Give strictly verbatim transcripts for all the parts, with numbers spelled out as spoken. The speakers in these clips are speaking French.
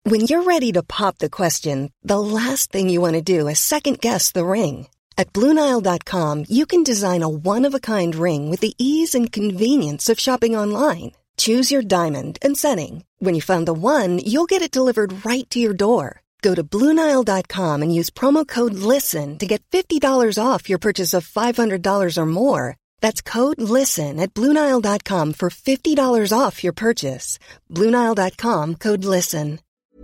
When you're ready to pop the question, the last thing you want to do is second-guess the ring. At Blue Nile dot com, you can design a one-of-a-kind ring with the ease and convenience of shopping online. Choose your diamond and setting. When you find the one, you'll get it delivered right to your door. Go to Blue Nile dot com and use promo code LISTEN to get fifty dollars off your purchase of five hundred dollars or more. That's code LISTEN at Blue Nile dot com for fifty dollars off your purchase. Blue Nile dot com, code LISTEN.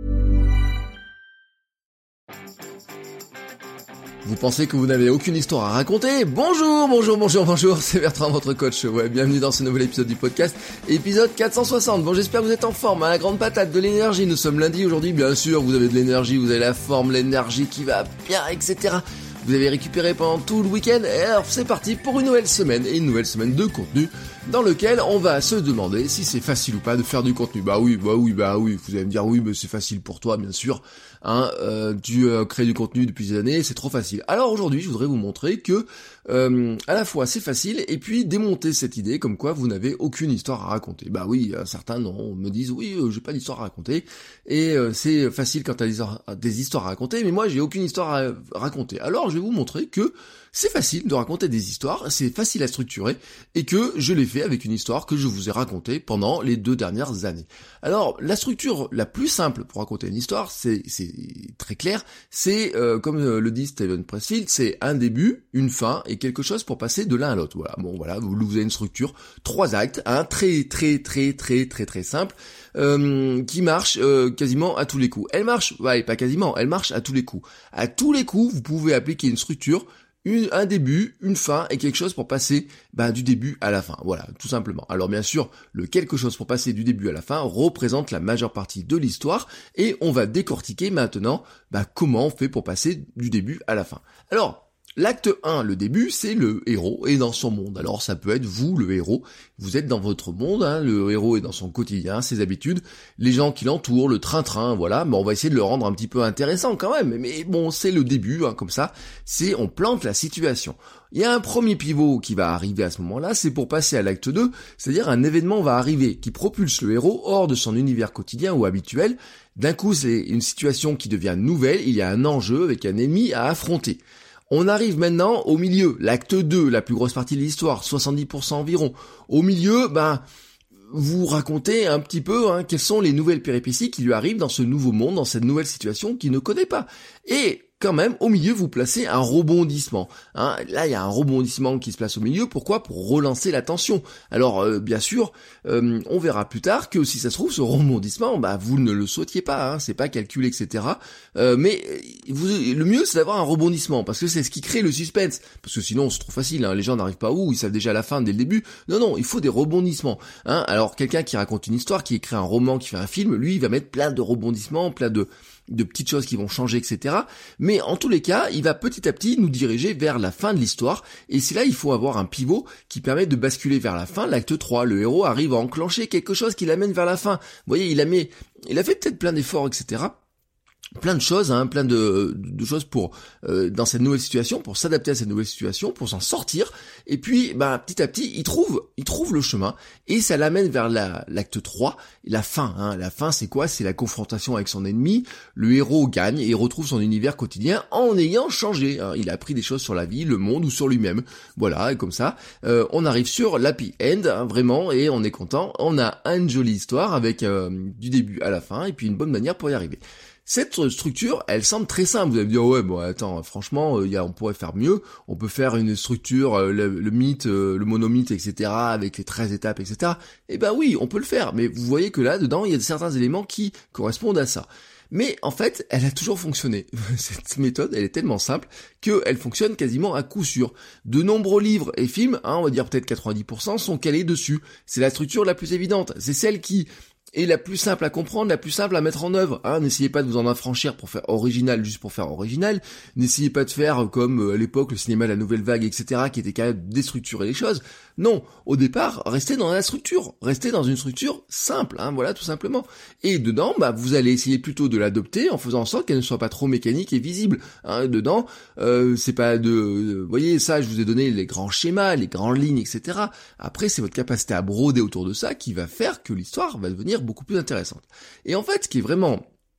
Vous pensez que vous n'avez aucune histoire à raconter? Bonjour, bonjour, bonjour, bonjour, c'est Bertrand, votre coach. Ouais, bienvenue dans ce nouvel épisode du podcast, épisode quatre cent soixante. Bon, j'espère que vous êtes en forme, hein, la grande patate, de l'énergie. Nous sommes lundi aujourd'hui, bien sûr, vous avez de l'énergie, vous avez la forme, l'énergie qui va bien, et cetera. Vous avez récupéré pendant tout le week-end, et alors c'est parti pour une nouvelle semaine, et une nouvelle semaine de contenu, dans lequel on va se demander si c'est facile ou pas de faire du contenu. Bah oui, bah oui, bah oui, vous allez me dire oui, mais c'est facile pour toi, bien sûr. Hein, euh, tu euh, crées du contenu depuis des années, c'est trop facile. Alors aujourd'hui, je voudrais vous montrer que euh, à la fois c'est facile et puis démonter cette idée comme quoi vous n'avez aucune histoire à raconter. Bah oui, euh, certains non, me disent oui, euh, j'ai pas d'histoire à raconter et euh, c'est facile quand t'as des, des histoires à raconter, mais moi j'ai aucune histoire à raconter. Alors je vais vous montrer que c'est facile de raconter des histoires, c'est facile à structurer et que je l'ai fait avec une histoire que je vous ai racontée pendant les deux dernières années. Alors la structure la plus simple pour raconter une histoire, c'est c'est très clair, c'est euh, comme euh, le dit Steven Pressfield, c'est un début, une fin et quelque chose pour passer de l'un à l'autre. Voilà, bon voilà, vous, vous avez une structure, trois actes, hein, très très très très très très simple, euh, qui marche euh, quasiment à tous les coups. Elle marche, ouais, pas quasiment, elle marche à tous les coups. À tous les coups, vous pouvez appliquer une structure. Une, un début, une fin et quelque chose pour passer bah, du début à la fin. Voilà, tout simplement. Alors bien sûr, le quelque chose pour passer du début à la fin représente la majeure partie de l'histoire et on va décortiquer maintenant bah, comment on fait pour passer du début à la fin. Alors, l'acte un, le début, c'est le héros est dans son monde. Alors ça peut être vous, le héros, vous êtes dans votre monde, hein, le héros est dans son quotidien, ses habitudes, les gens qui l'entourent, le train-train, voilà, mais on va essayer de le rendre un petit peu intéressant quand même, mais bon, c'est le début, hein, comme ça, c'est on plante la situation. Il y a un premier pivot qui va arriver à ce moment-là, c'est pour passer à l'acte deux, c'est-à-dire un événement va arriver qui propulse le héros hors de son univers quotidien ou habituel. D'un coup, c'est une situation qui devient nouvelle, il y a un enjeu avec un ennemi à affronter. On arrive maintenant au milieu, l'acte deux, la plus grosse partie de l'histoire, soixante-dix pour cent environ. Au milieu, ben, vous racontez un petit peu hein, quelles sont les nouvelles péripéties qui lui arrivent dans ce nouveau monde, dans cette nouvelle situation qu'il ne connaît pas. Et quand même, au milieu, vous placez un rebondissement. Hein. Là, il y a un rebondissement qui se place au milieu. Pourquoi ? Pour relancer la tension. Alors, euh, bien sûr, euh, on verra plus tard que si ça se trouve, ce rebondissement, bah, vous ne le souhaitiez pas. Hein. C'est pas calculé, et cetera. Euh, mais vous, le mieux, c'est d'avoir un rebondissement parce que c'est ce qui crée le suspense. Parce que sinon, c'est trop facile. Hein. Les gens n'arrivent pas où, ils savent déjà la fin dès le début. Non, non, il faut des rebondissements. Hein. Alors, quelqu'un qui raconte une histoire, qui écrit un roman, qui fait un film, lui, il va mettre plein de rebondissements, plein de de petites choses qui vont changer, et cetera. Mais en tous les cas, il va petit à petit nous diriger vers la fin de l'histoire. Et c'est là il faut avoir un pivot qui permet de basculer vers la fin. L'acte trois, le héros arrive à enclencher quelque chose qui l'amène vers la fin. Vous voyez, il a, mis, il a fait peut-être plein d'efforts, et cetera. Plein de choses, hein, plein de, de choses pour euh, dans cette nouvelle situation, pour s'adapter à cette nouvelle situation, pour s'en sortir. Et puis, bah, petit à petit, il trouve, il trouve le chemin et ça l'amène vers la, l'acte trois, la fin. Hein. La fin, c'est quoi ? C'est la confrontation avec son ennemi. Le héros gagne et retrouve son univers quotidien en ayant changé. Hein. Il a appris des choses sur la vie, le monde ou sur lui-même. Voilà, et comme ça, euh, on arrive sur l'happy end, hein, vraiment, et on est content. On a une jolie histoire avec euh, du début à la fin et puis une bonne manière pour y arriver. Cette structure, elle semble très simple. Vous allez me dire, ouais, bon, attends, franchement, euh, y a, on pourrait faire mieux. On peut faire une structure, euh, le, le mythe, euh, le monomythe, et cetera, avec les treize étapes, et cetera. Eh ben oui, on peut le faire. Mais vous voyez que là, dedans, il y a certains éléments qui correspondent à ça. Mais en fait, elle a toujours fonctionné. Cette méthode, elle est tellement simple qu'elle fonctionne quasiment à coup sûr. De nombreux livres et films, hein, on va dire peut-être quatre-vingt-dix pour cent, sont calés dessus. C'est la structure la plus évidente. C'est celle qui est la plus simple à comprendre, la plus simple à mettre en œuvre. Hein, n'essayez pas de vous en affranchir pour faire original juste pour faire original. N'essayez pas de faire comme à l'époque le cinéma La Nouvelle Vague, et cetera, qui était capable de déstructurer les choses. Non, au départ, restez dans la structure. Restez dans une structure simple, hein, voilà, tout simplement. Et dedans, bah, vous allez essayer plutôt de l'adopter en faisant en sorte qu'elle ne soit pas trop mécanique et visible. Hein, dedans, euh, c'est pas de... Vous voyez, ça, je vous ai donné les grands schémas, les grandes lignes, et cetera. Après, c'est votre capacité à broder autour de ça qui va faire que l'histoire va devenir beaucoup plus intéressante. Et en fait, ce qui est vraiment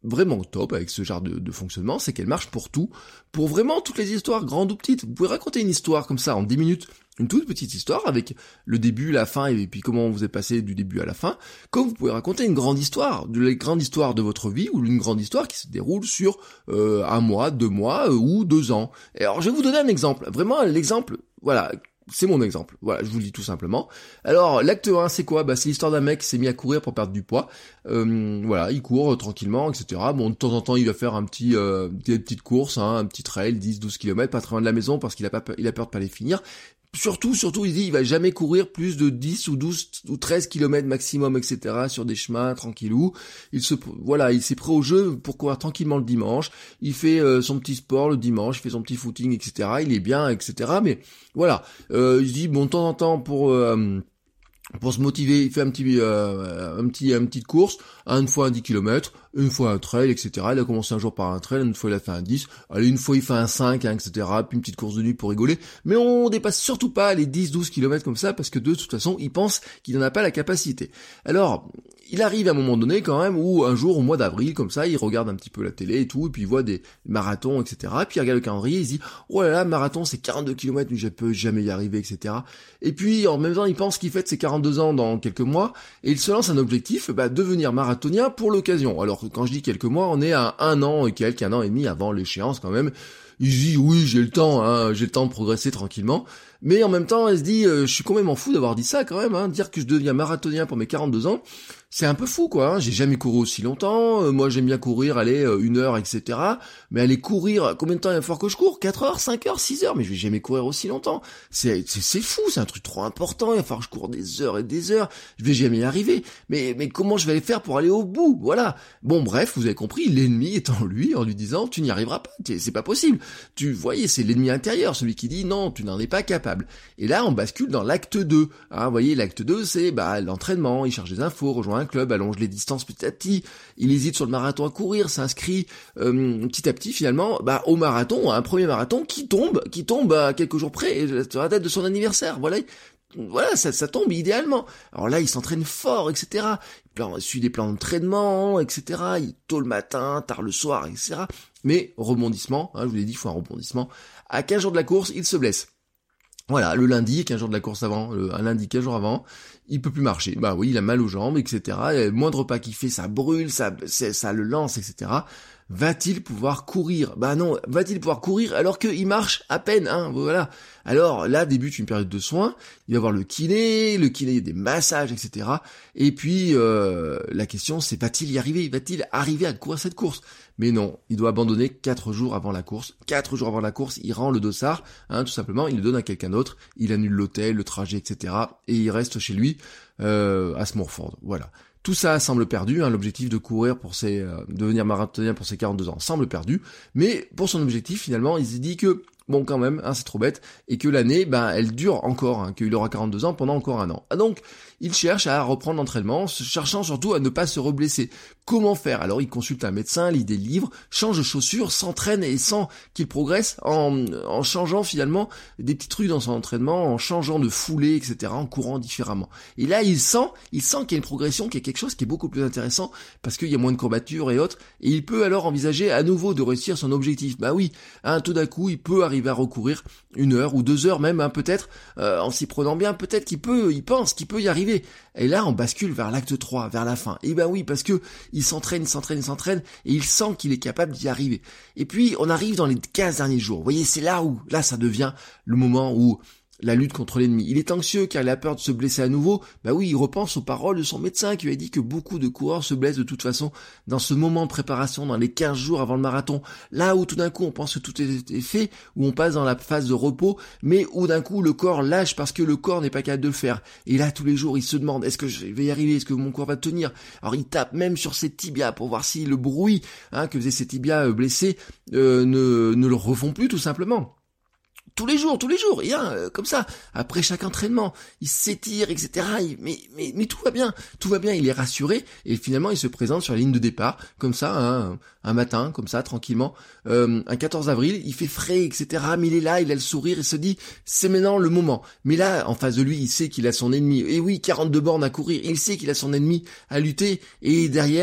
vraiment top avec ce genre de, de fonctionnement, c'est qu'elle marche pour tout, pour vraiment toutes les histoires, grandes ou petites. Vous pouvez raconter une histoire comme ça en dix minutes, une toute petite histoire avec le début, la fin et puis comment vous êtes passé du début à la fin, comme vous pouvez raconter une grande histoire, de la grande histoire de votre vie ou une grande histoire qui se déroule sur euh, un mois, deux mois euh, ou deux ans. Et alors je vais vous donner un exemple, vraiment l'exemple, voilà, c'est mon exemple, voilà, je vous le dis tout simplement. Alors, l'acte un, c'est quoi? Bah, c'est l'histoire d'un mec qui s'est mis à courir pour perdre du poids. Euh, voilà, il court euh, tranquillement, et cetera. Bon, de temps en temps, il va faire un petit, euh, des petites courses, hein, un petit trail, dix, douze kilomètres, pas très loin de la maison parce qu'il a pas peur, il a peur de pas les finir. Surtout, surtout, il dit, il va jamais courir plus de dix ou douze ou treize kilomètres maximum, et cetera, sur des chemins, tranquillou. Il se, voilà, il s'est pris au jeu pour courir tranquillement le dimanche. Il fait euh, son petit sport le dimanche, il fait son petit footing, et cetera. Il est bien, et cetera. Mais, voilà, euh, il se dit, bon, de temps en temps, pour, euh, pour se motiver, il fait un petit, euh, un petit, une petite course, une fois un dix kilomètres, une fois un trail, et cetera. Il a commencé un jour par un trail, une fois il a fait un dix, allez, une fois il fait un cinq, hein, et cetera. Puis une petite course de nuit pour rigoler. Mais on dépasse surtout pas les dix, douze kilomètres comme ça, parce que de toute façon, il pense qu'il n'en a pas la capacité. Alors, il arrive à un moment donné quand même, où un jour, au mois d'avril, comme ça, il regarde un petit peu la télé et tout, et puis il voit des marathons, et cetera. Puis il regarde le calendrier, il se dit, oh là là, marathon, c'est quarante-deux kilomètres, mais je peux jamais y arriver, et cetera. Et puis, en même temps, il pense qu'il fête ses quarante-deux ans dans quelques mois, et il se lance un objectif, bah, devenir marathonien pour l'occasion. Alors, quand je dis quelques mois, on est à un an et quelques, un an et demi avant l'échéance quand même. Il se dit, oui, j'ai le temps, hein, j'ai le temps de progresser tranquillement. Mais en même temps, elle se dit, euh, je suis quand même en fou d'avoir dit ça quand même, hein, dire que je deviens marathonien pour mes quarante-deux ans, c'est un peu fou quoi, hein. J'ai jamais couru aussi longtemps, euh, moi j'aime bien courir, aller euh, une heure, et cetera. Mais aller courir, combien de temps il va falloir que je cours? quatre heures, cinq heures, six heures, mais je vais jamais courir aussi longtemps. C'est, c'est, c'est fou, c'est un truc trop important, il va falloir que je cours des heures et des heures, je vais jamais y arriver. Mais, mais comment je vais aller faire pour aller au bout? Voilà. Bon bref, vous avez compris, l'ennemi est en lui, en lui disant, tu n'y arriveras pas, c'est pas possible. Tu voyez, c'est l'ennemi intérieur, celui qui dit, non, tu n'en es pas capable. Et là, on bascule dans l'acte deux. Hein, vous voyez, l'acte deux, c'est bah, l'entraînement, il cherche des infos, rejoint un club, allonge les distances petit à petit, il hésite sur le marathon à courir, s'inscrit euh, petit à petit finalement bah, au marathon, à un premier marathon qui tombe, qui tombe à quelques jours près, sur la date de son anniversaire, voilà. Voilà, ça, ça tombe idéalement. Alors là, il s'entraîne fort, et cetera. Il suit des plans d'entraînement, et cetera. Il tôt le matin, tard le soir, et cetera. Mais rebondissement, hein, je vous l'ai dit, il faut un rebondissement. À quinze jours de la course, il se blesse. Voilà, le lundi, quinze jours de la course avant, le, un lundi, quinze jours avant, il peut plus marcher. Bah oui, il a mal aux jambes, et cetera. Et le moindre pas qu'il fait, ça brûle, ça, ça le lance, et cetera. Va-t-il pouvoir courir? Bah non, va-t-il pouvoir courir alors qu'il marche à peine, hein, voilà. Alors là débute une période de soins, il va voir le kiné, le kiné, des massages, et cetera. Et puis euh, la question c'est, va-t-il y arriver? Va-t-il arriver à courir cette course? Mais non, il doit abandonner quatre jours avant la course. Quatre jours avant la course, il rend le dossard, hein, tout simplement, il le donne à quelqu'un d'autre, il annule l'hôtel, le trajet, et cetera. Et il reste chez lui euh, à Smurford, voilà. Tout ça semble perdu, hein, l'objectif de courir pour ses, euh, devenir marathonien pour ses quarante-deux ans semble perdu, mais pour son objectif finalement, il s'est dit que, bon quand même, hein, c'est trop bête, et que l'année, ben, elle dure encore, hein, qu'il aura quarante-deux ans pendant encore un an. Ah, donc, il cherche à reprendre l'entraînement, cherchant surtout à ne pas se reblesser. Comment faire? Alors il consulte un médecin, lit des livres, change de chaussures, s'entraîne et sent qu'il progresse en, en changeant finalement des petits trucs dans son entraînement, en changeant de foulée, et cetera, en courant différemment. Et là, il sent, il sent qu'il y a une progression, qu'il y a quelque chose qui est beaucoup plus intéressant parce qu'il y a moins de courbatures et autres, et il peut alors envisager à nouveau de réussir son objectif. Bah oui, hein, tout d'un coup, il peut arriver à recourir une heure ou deux heures même, hein, peut-être, euh, en s'y prenant bien, peut-être qu'il peut, il pense qu'il peut y arriver. Et là, on bascule vers l'acte trois, vers la fin. Et ben oui, parce que il s'entraîne, il s'entraîne, il s'entraîne, et il sent qu'il est capable d'y arriver. Et puis, on arrive dans les quinze derniers jours. Vous voyez, c'est là où, là, ça devient le moment où la lutte contre l'ennemi. Il est anxieux car il a peur de se blesser à nouveau. Bah oui, il repense aux paroles de son médecin qui lui a dit que beaucoup de coureurs se blessent de toute façon dans ce moment de préparation, dans les quinze jours avant le marathon. Là où tout d'un coup on pense que tout est fait, où on passe dans la phase de repos, mais où d'un coup le corps lâche parce que le corps n'est pas capable de le faire. Et là tous les jours il se demande, est-ce que je vais y arriver, est-ce que mon corps va tenir? Alors il tape même sur ses tibias pour voir si le bruit hein, que faisaient ses tibias blessés euh, ne, ne le refont plus tout simplement. Tous les jours, tous les jours, et hein, euh, comme ça, après chaque entraînement, il s'étire, et cetera. Il, mais, mais, mais tout va bien, tout va bien, il est rassuré, et finalement il se présente sur la ligne de départ, comme ça, hein, un matin, comme ça, tranquillement, euh, un quatorze avril, il fait frais, et cetera. Mais il est là, il a le sourire, il se dit, c'est maintenant le moment. Mais là, en face de lui, il sait qu'il a son ennemi, et oui, quarante-deux bornes à courir, il sait qu'il a son ennemi à lutter, et derrière,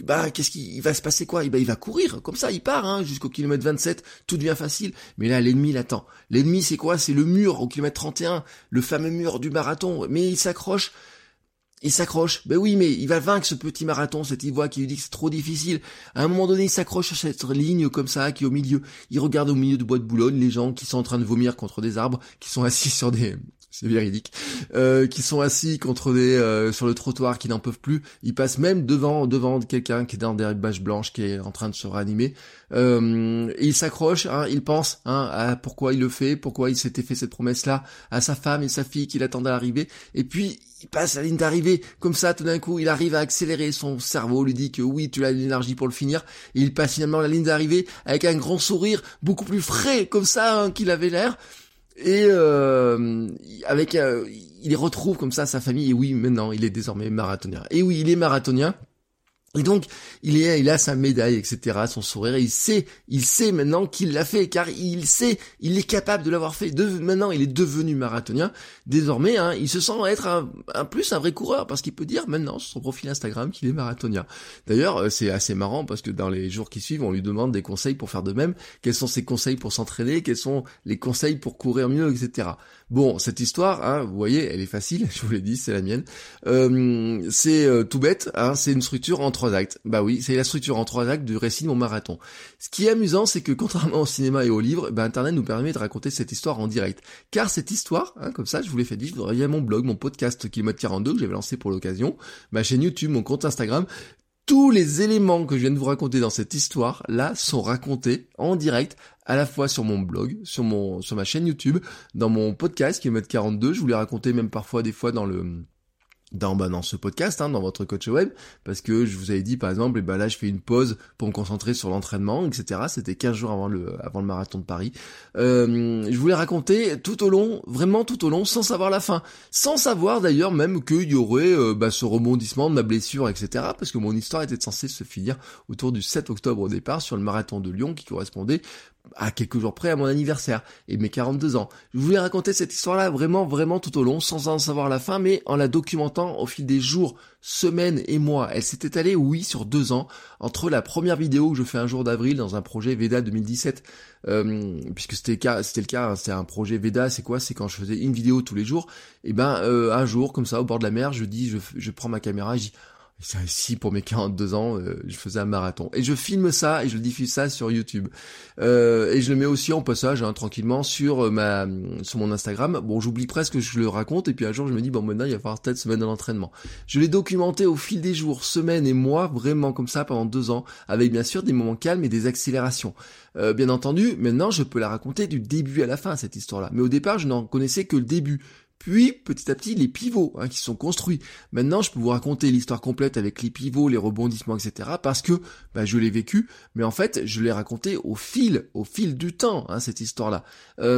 bah qu'est-ce qui il va se passer quoi? Bah il va courir, comme ça il part hein, jusqu'au kilomètre vingt-sept, tout devient facile. Mais là l'ennemi l'attend. L'ennemi c'est quoi? C'est le mur au kilomètre trente et un, le fameux mur du marathon. Mais il s'accroche. Il s'accroche. Ben oui, mais il va vaincre ce petit marathon, cette voix qui lui dit que c'est trop difficile. À un moment donné, il s'accroche sur cette ligne comme ça, qui est au milieu. Il regarde au milieu de Bois de Boulogne les gens qui sont en train de vomir contre des arbres, qui sont assis sur des... c'est véridique, euh, qui sont assis contre des euh, sur le trottoir, qui n'en peuvent plus. Ils passent même devant devant quelqu'un qui est dans des bâches blanches, qui est en train de se réanimer. Euh, et il s'accroche, hein, il pense hein, à pourquoi il le fait, pourquoi il s'était fait cette promesse-là à sa femme et sa fille qui l'attendent à l'arrivée. Et puis il passe la ligne d'arrivée, comme ça, tout d'un coup, il arrive à accélérer, son cerveau lui dit que oui, tu as l'énergie pour le finir, et il passe finalement la ligne d'arrivée avec un grand sourire, beaucoup plus frais, comme ça, hein, qu'il avait l'air, et euh, avec, euh, il retrouve comme ça sa famille, et oui, maintenant, il est désormais marathonien. Et oui, il est marathonien. Et donc, il est, il a sa médaille, et cetera, son sourire, et il sait, il sait maintenant qu'il l'a fait, car il sait, il est capable de l'avoir fait. De, maintenant, il est devenu marathonien. Désormais, hein, il se sent être un, un plus un vrai coureur, parce qu'il peut dire maintenant sur son profil Instagram qu'il est marathonien. D'ailleurs, c'est assez marrant, parce que dans les jours qui suivent, on lui demande des conseils pour faire de même. Quels sont ses conseils pour s'entraîner? Quels sont les conseils pour courir mieux, et cetera. Bon, cette histoire, hein, vous voyez, elle est facile, je vous l'ai dit, c'est la mienne. Euh, c'est euh, tout bête, hein, c'est une structure entre trois actes. Bah oui, c'est la structure en trois actes du récit de mon marathon. Ce qui est amusant, c'est que contrairement au cinéma et au livre, bah Internet nous permet de raconter cette histoire en direct. Car cette histoire, hein, comme ça, je vous l'ai fait vivre via mon blog, mon podcast Kilomètre quarante-deux que j'avais lancé pour l'occasion, ma chaîne YouTube, mon compte Instagram. Tous les éléments que je viens de vous raconter dans cette histoire, là, sont racontés en direct, à la fois sur mon blog, sur mon, sur ma chaîne YouTube, dans mon podcast Kilomètre quarante-deux. Je vous l'ai raconté même parfois, des fois, dans le... dans bah dans ce podcast, hein, dans votre coach web, parce que je vous avais dit par exemple, et ben là je fais une pause pour me concentrer sur l'entraînement, et cetera. C'était quinze jours avant le avant le marathon de Paris. Euh, je voulais raconter tout au long, vraiment tout au long, sans savoir la fin, sans savoir d'ailleurs même qu'il y aurait euh, bah, ce rebondissement de ma blessure, et cetera. Parce que mon histoire était censée se finir autour du sept octobre au départ sur le marathon de Lyon, qui correspondait à quelques jours près à mon anniversaire et mes quarante-deux ans. Je voulais raconter cette histoire-là vraiment, vraiment tout au long, sans en savoir la fin, mais en la documentant au fil des jours, semaines et mois. Elle s'est étalée, oui, sur deux ans, entre la première vidéo que je fais un jour d'avril dans un projet Veda deux mille dix-sept, euh, puisque c'était le cas, c'était le cas, hein, c'était un projet Veda, c'est quoi? C'est quand je faisais une vidéo tous les jours, et ben euh, un jour, comme ça, au bord de la mer, je dis, je, je prends ma caméra, je dis, si pour mes quarante-deux ans, euh, je faisais un marathon. Et je filme ça et je diffuse ça sur YouTube. Euh, et je le mets aussi en passage, hein, tranquillement, sur ma sur mon Instagram. Bon, j'oublie presque que je le raconte, et puis un jour je me dis, bon maintenant il va falloir peut-être se mettre dans l'entraînement. Je l'ai documenté au fil des jours, semaines et mois, vraiment comme ça, pendant deux ans, avec bien sûr des moments calmes et des accélérations. Euh, bien entendu, maintenant je peux la raconter du début à la fin, cette histoire-là. Mais au départ, je n'en connaissais que le début. Puis, petit à petit, les pivots hein, qui sont construits. Maintenant, je peux vous raconter l'histoire complète avec les pivots, les rebondissements, et cetera. Parce que bah, je l'ai vécu, mais en fait, je l'ai raconté au fil, au fil du temps, hein, cette histoire-là. Euh,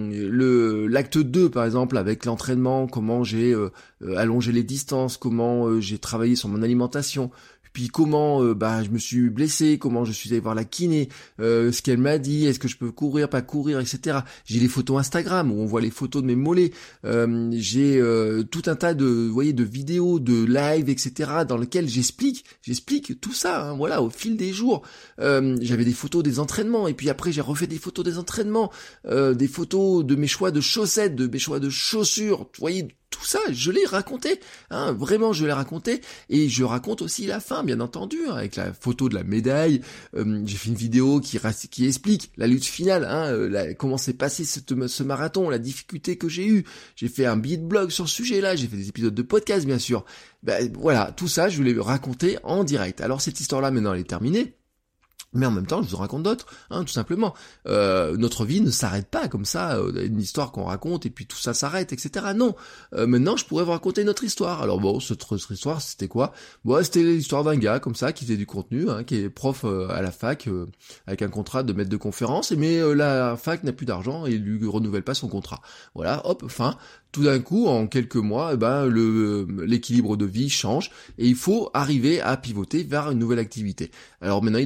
le l'acte deux, par exemple, avec l'entraînement, comment j'ai euh, allongé les distances, comment euh, j'ai travaillé sur mon alimentation, puis comment euh, bah je me suis blessé, comment je suis allé voir la kiné, euh, ce qu'elle m'a dit, est-ce que je peux courir, pas courir, et cetera. J'ai les photos Instagram où on voit les photos de mes mollets. Euh, j'ai euh, tout un tas de, vous voyez, de vidéos, de live, et cetera. Dans lesquelles j'explique, j'explique tout ça. Hein, voilà, au fil des jours, euh, j'avais des photos des entraînements, et puis après j'ai refait des photos des entraînements, euh, des photos de mes choix de chaussettes, de mes choix de chaussures. Vous voyez. Tout ça, je l'ai raconté, hein, vraiment je l'ai raconté, et je raconte aussi la fin, bien entendu, hein, avec la photo de la médaille. Euh, j'ai fait une vidéo qui, qui explique la lutte finale, hein, euh, la, comment s'est passé cette, ce marathon, la difficulté que j'ai eue. J'ai fait un billet de blog sur ce sujet-là, j'ai fait des épisodes de podcast, bien sûr. Ben voilà, tout ça, je l'ai raconté en direct. Alors cette histoire-là, maintenant, elle est terminée. Mais en même temps, je vous en raconte d'autres, hein, tout simplement. Euh, notre vie ne s'arrête pas comme ça, euh, une histoire qu'on raconte et puis tout ça s'arrête, et cetera. Non. Euh, maintenant, je pourrais vous raconter notre histoire. Alors bon, cette, cette histoire, c'était quoi? Bon, c'était l'histoire d'un gars comme ça qui faisait du contenu, hein, qui est prof euh, à la fac euh, avec un contrat de maître de conférence, mais euh, la fac n'a plus d'argent et lui renouvelle pas son contrat. Voilà, hop, fin. Tout d'un coup, en quelques mois, eh ben, le, l'équilibre de vie change et il faut arriver à pivoter vers une nouvelle activité. Alors maintenant, il doit affronter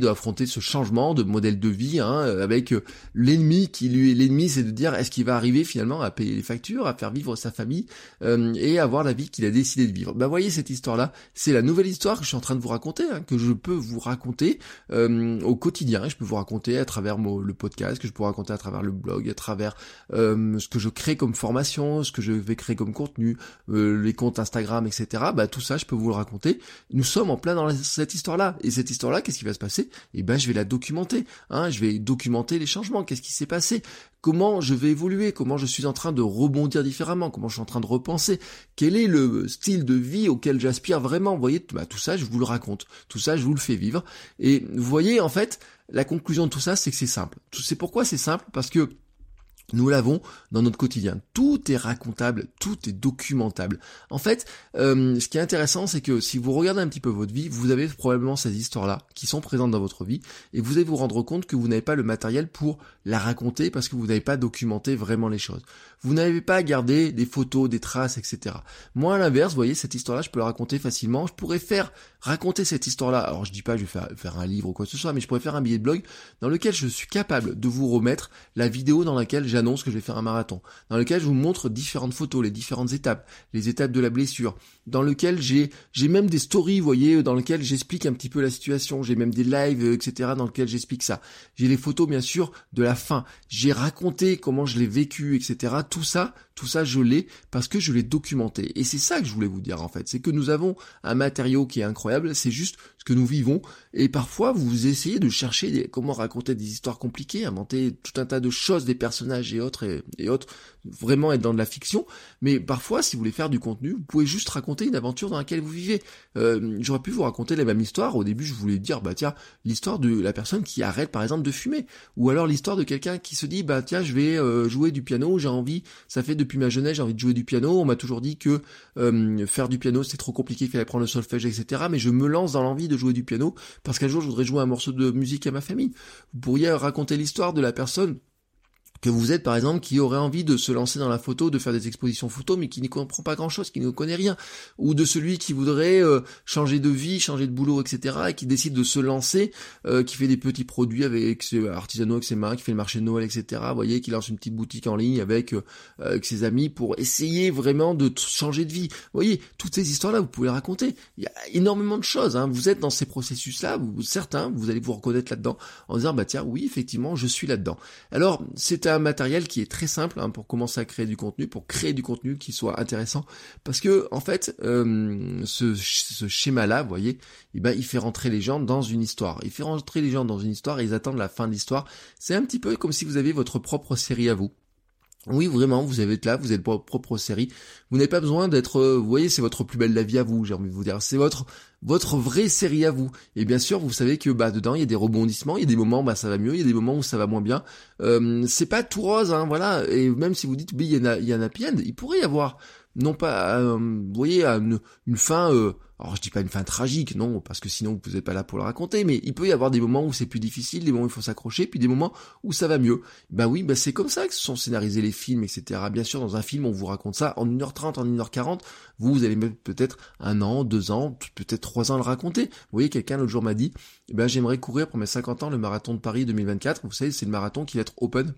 ce changement de modèle de vie, hein, avec l'ennemi qui lui, l'ennemi c'est de dire est-ce qu'il va arriver finalement à payer les factures, à faire vivre sa famille euh, et avoir la vie qu'il a décidé de vivre. Bah voyez, cette histoire-là, c'est la nouvelle histoire que je suis en train de vous raconter, hein, que je peux vous raconter euh, au quotidien. Je peux vous raconter à travers mon, le podcast, que je peux vous raconter à travers le blog, à travers euh, ce que je crée comme formation, ce que je vais créer comme contenu, euh, les comptes Instagram, et cetera. Bah tout ça, je peux vous le raconter. Nous sommes en plein dans la, cette histoire-là. Et cette histoire-là, qu'est-ce qui va se passer ? Eh ben, je vais la documenter. Hein, je vais documenter les changements. Qu'est-ce qui s'est passé ? Comment je vais évoluer, comment je suis en train de rebondir différemment, comment je suis en train de repenser, quel est le style de vie auquel j'aspire vraiment, vous voyez, bah, tout ça je vous le raconte, tout ça je vous le fais vivre, et vous voyez en fait, la conclusion de tout ça c'est que c'est simple. C'est pourquoi c'est simple, parce que nous l'avons dans notre quotidien. Tout est racontable, tout est documentable. En fait, euh, ce qui est intéressant, c'est que si vous regardez un petit peu votre vie, vous avez probablement ces histoires-là qui sont présentes dans votre vie, et vous allez vous rendre compte que vous n'avez pas le matériel pour la raconter parce que vous n'avez pas documenté vraiment les choses. Vous n'avez pas gardé des photos, des traces, et cetera. Moi, à l'inverse, vous voyez, cette histoire-là, je peux la raconter facilement. Je pourrais faire raconter cette histoire-là. Alors, je dis pas, je vais faire, faire un livre ou quoi que ce soit, mais je pourrais faire un billet de blog dans lequel je suis capable de vous remettre la vidéo dans laquelle j'annonce que je vais faire un marathon, dans lequel je vous montre différentes photos, les différentes étapes, les étapes de la blessure, dans lequel j'ai j'ai même des stories, vous voyez, dans lesquelles j'explique un petit peu la situation, j'ai même des lives, et cetera, dans lesquels j'explique ça. J'ai les photos, bien sûr, de la fin. J'ai raconté comment je l'ai vécu, et cetera. Tout ça, tout ça, je l'ai parce que je l'ai documenté. Et c'est ça que je voulais vous dire, en fait. C'est que nous avons un matériau qui est incroyable, c'est juste ce que nous vivons. Et parfois, vous essayez de chercher des, comment raconter des histoires compliquées, inventer tout un tas de choses, des personnages et autres, et, et autres, vraiment être dans de la fiction. Mais parfois, si vous voulez faire du contenu, vous pouvez juste raconter une aventure dans laquelle vous vivez. Euh, j'aurais pu vous raconter la même histoire. Au début, je voulais dire, bah tiens, l'histoire de la personne qui arrête, par exemple, de fumer. Ou alors l'histoire de quelqu'un qui se dit, bah tiens, je vais euh, jouer du piano, j'ai envie, ça fait depuis ma jeunesse, j'ai envie de jouer du piano. On m'a toujours dit que euh, faire du piano, c'est trop compliqué, qu'il fallait prendre le solfège, et cetera. Mais je me lance dans l'envie de jouer du piano parce qu'un jour, je voudrais jouer un morceau de musique à ma famille. Vous pourriez raconter l'histoire de la personne que vous êtes, par exemple, qui aurait envie de se lancer dans la photo, de faire des expositions photo, mais qui n'y comprend pas grand-chose, qui ne connaît rien, ou de celui qui voudrait euh, changer de vie, changer de boulot, et cetera, et qui décide de se lancer, euh, qui fait des petits produits avec ses artisanaux, avec ses mains, qui fait le marché de Noël, et cetera. Vous voyez, qui lance une petite boutique en ligne avec euh, avec ses amis pour essayer vraiment de t- changer de vie. Vous voyez, toutes ces histoires-là, vous pouvez les raconter. Il y a énormément de choses. Hein. Vous êtes dans ces processus-là, vous, certains, vous allez vous reconnaître là-dedans, en disant, bah tiens, oui, effectivement, je suis là-dedans. Alors, c'est un matériel qui est très simple hein, pour commencer à créer du contenu, pour créer du contenu qui soit intéressant, parce que en fait, euh, ce, ce schéma-là, vous voyez, eh ben, il fait rentrer les gens dans une histoire. Il fait rentrer les gens dans une histoire et ils attendent la fin de l'histoire. C'est un petit peu comme si vous aviez votre propre série à vous. Oui, vraiment, vous avez été là, vous êtes votre propre série. Vous n'avez pas besoin d'être, euh, vous voyez, c'est votre plus belle la vie à vous, j'ai envie de vous dire. C'est votre votre vraie série à vous. Et bien sûr, vous savez que bah dedans, il y a des rebondissements, il y a des moments bah ça va mieux, il y a des moments où ça va moins bien. Euh, c'est pas tout rose, hein, voilà. Et même si vous dites, oui, il y en a, il y a un happy end, il pourrait y avoir, non pas, euh, vous voyez, une, une fin. Euh, Alors je dis pas une fin tragique, non, parce que sinon vous n'êtes pas là pour le raconter, mais il peut y avoir des moments où c'est plus difficile, des moments où il faut s'accrocher, puis des moments où ça va mieux. Bah oui, bah c'est comme ça que se sont scénarisés les films, et cetera. Bien sûr, dans un film, on vous raconte ça en une heure trente, en une heure quarante, vous, vous allez mettre peut-être un an, deux ans, peut-être trois ans à le raconter. Vous voyez, quelqu'un l'autre jour m'a dit, eh ben j'aimerais courir pour mes cinquante ans le marathon de Paris deux mille vingt-quatre, vous savez, c'est le marathon qui va être open.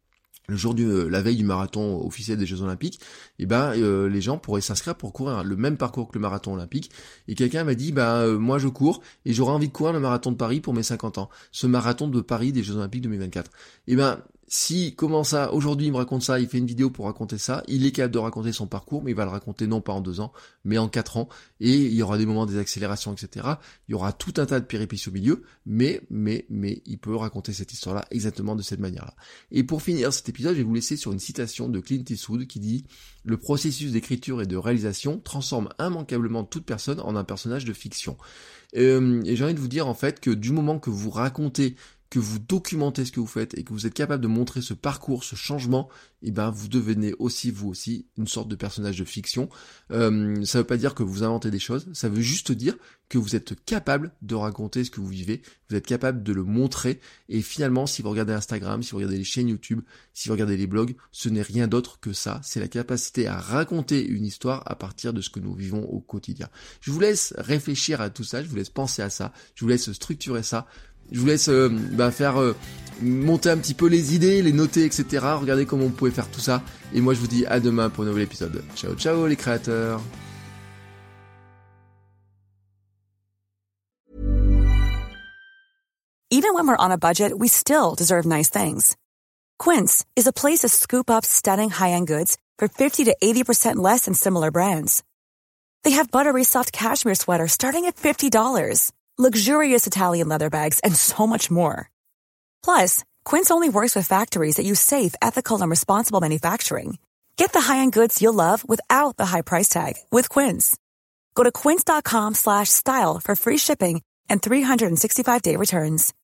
Le jour du, euh, la veille du marathon officiel des Jeux Olympiques, et ben euh, les gens pourraient s'inscrire pour courir le même parcours que le marathon olympique. Et quelqu'un m'a dit, ben euh, moi je cours et j'aurais envie de courir le marathon de Paris pour mes cinquante ans. Ce marathon de Paris des Jeux Olympiques deux mille vingt-quatre. Et ben si comment ça, aujourd'hui il me raconte ça, il fait une vidéo pour raconter ça, il est capable de raconter son parcours, mais il va le raconter non pas en deux ans, mais en quatre ans, et il y aura des moments des accélérations, et cetera. Il y aura tout un tas de péripéties au milieu, mais, mais, mais, il peut raconter cette histoire-là exactement de cette manière-là. Et pour finir cet épisode, je vais vous laisser sur une citation de Clint Eastwood qui dit « Le processus d'écriture et de réalisation transforme immanquablement toute personne en un personnage de fiction. Euh, » Et j'ai envie de vous dire en fait que du moment que vous racontez, que vous documentez ce que vous faites et que vous êtes capable de montrer ce parcours, ce changement, et ben vous devenez aussi vous aussi une sorte de personnage de fiction. Euh, ça veut pas dire que vous inventez des choses, ça veut juste dire que vous êtes capable de raconter ce que vous vivez, vous êtes capable de le montrer, et finalement si vous regardez Instagram, si vous regardez les chaînes YouTube, si vous regardez les blogs, ce n'est rien d'autre que ça, c'est la capacité à raconter une histoire à partir de ce que nous vivons au quotidien. Je vous laisse réfléchir à tout ça, je vous laisse penser à ça, je vous laisse structurer ça. Je vous laisse euh, bah, faire euh, monter un petit peu les idées, les noter, et cetera. Regardez comment vous pouvez faire tout ça. Et moi je vous dis à demain pour un nouvel épisode. Ciao ciao les créateurs. Even when we're on a budget, we still deserve nice things. Quince is a place to scoop up stunning high-end goods for fifty to eighty percent less than similar brands. They have buttery soft cashmere sweaters starting at fifty dollars, luxurious Italian leather bags, and so much more. Plus, Quince only works with factories that use safe, ethical, and responsible manufacturing. Get the high-end goods you'll love without the high price tag with Quince. Go to quince.com slash style for free shipping and three sixty-five day returns.